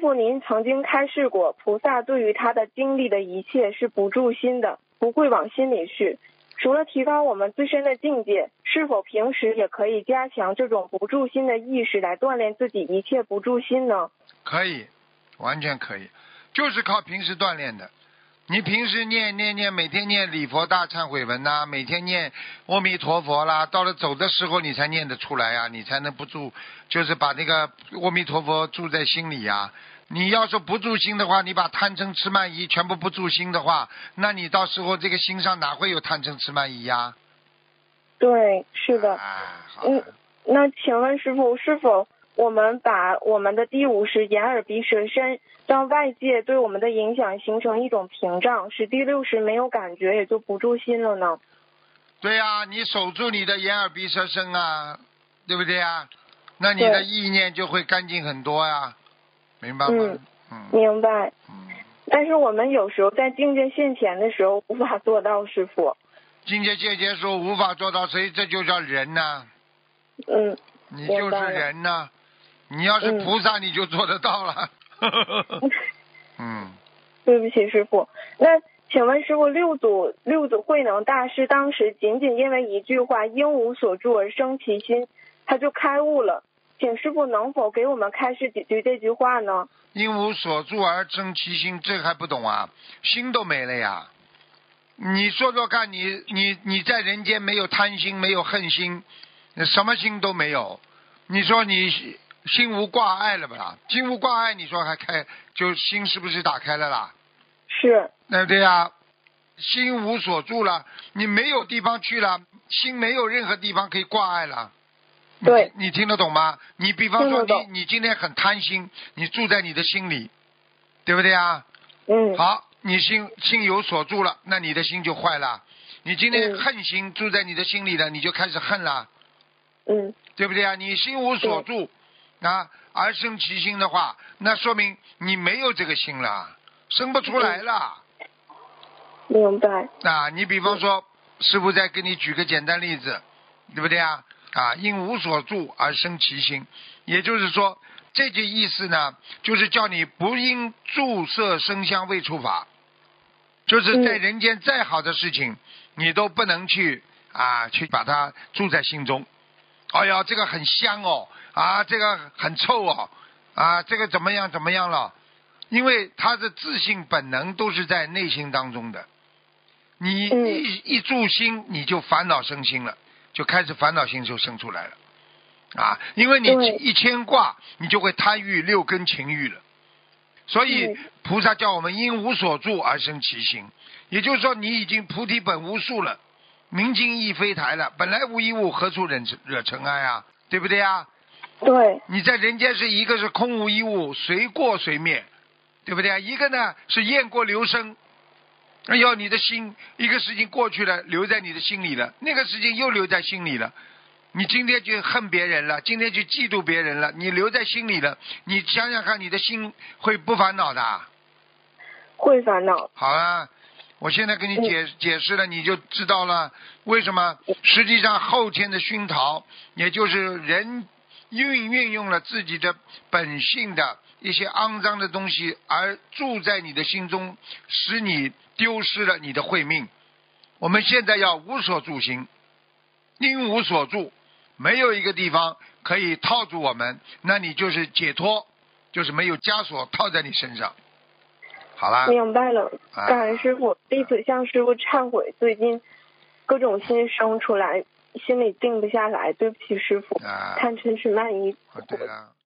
父您曾经开示过，菩萨对于他的经历的一切是不住心的，不会往心里去。除了提高我们自身的境界，是否平时也可以加强这种不住心的意识，来锻炼自己一切不住心呢？ 可以，完全可以，就是靠平时锻炼的。你平时念，每天念礼佛大忏悔文呐，每天念阿弥陀佛啦，到了走的时候你才念得出来呀，你才能不住，就是把那个阿弥陀佛住在心里呀。你要是不住心的话，你把贪嗔痴慢疑全部不住心的话，那你到时候这个心上哪会有贪嗔痴慢疑呀？ 对，是的。那请问师父，是否我们把我们的第五识眼耳鼻舌身，让外界对我们的影响形成一种屏障，使第六识没有感觉，也就不住心了呢？ 对呀，你守住你的眼耳鼻舌身啊，对不对呀？那你的意念就会干净很多呀，明白吗？ 明白。但是我们有时候在境界现前的时候无法做到，师父。 境界现前时候无法做到，所以这就叫人呐。你就是人呐。你要是菩萨，你就做得到了。 对不起，师父。那请问师父，六祖慧能大师当时仅因为一句话"应无所住而生其心"，他就开悟了。请师父能否给我们开示几句这句话呢？ 因无所住而生其心，这还不懂啊？心都没了呀！你说说看，你在人间没有贪心，没有恨心，什么心都没有。你说你心无挂碍了吧？心无挂碍，你说还开，就心是不是打开了啦？ 是。 对不对呀？心无所住了，你没有地方去了，心没有任何地方可以挂碍了。 对。 你听得懂吗？你比方说你今天很贪心，你住在你的心里，对不对啊？好，你心有所住了，那你的心就坏了。你今天恨心住在你的心里了，你就开始恨了。对不对啊？你心无所住而生其心的话，那说明你没有这个心了，生不出来了。 明白。 你比方说，师父再给你举个简单例子，对不对啊？因无所住而生其心，也就是说，这句意思呢，就是叫你不因住色声香味触法，就是在人间再好的事情，你都不能去把它住在心中。哎呀，这个很香哦，这个很臭哦，这个怎么样了？因为他的自性本能都是在内心当中的。你一住心，你就烦恼生心了，就开始烦恼心就生出来了因为你一牵挂，你就会贪欲六根情欲了。所以菩萨叫我们因无所住而生其心，也就是说你已经菩提本无树了，明镜亦非台了，本来无一物，何处惹尘埃啊？对不对啊？ 对。 你在人间是一个是空无一物，随过随灭，对不对啊？一个呢是雁过留声。哎呦，你的心一个事情过去了，留在你的心里了，那个事情又留在心里了。你今天就恨别人了，今天就嫉妒别人了，你留在心里了，你想想看，你的心会不烦恼的？ 会烦恼。 好了，我现在跟你解释了，你就知道了为什么。实际上后天的熏陶，也就是人运用了自己的本性的一些肮脏的东西，而住在你的心中，使你丢失了你的慧命。我们现在要无所住心，因无所住，没有一个地方可以套住我们，那你就是解脱，就是没有枷锁套在你身上。好了， 明白了。感恩师父，弟子向师父忏悔，最近各种心生出来，心里定不下来，对不起师父，贪嗔痴慢疑。 对了。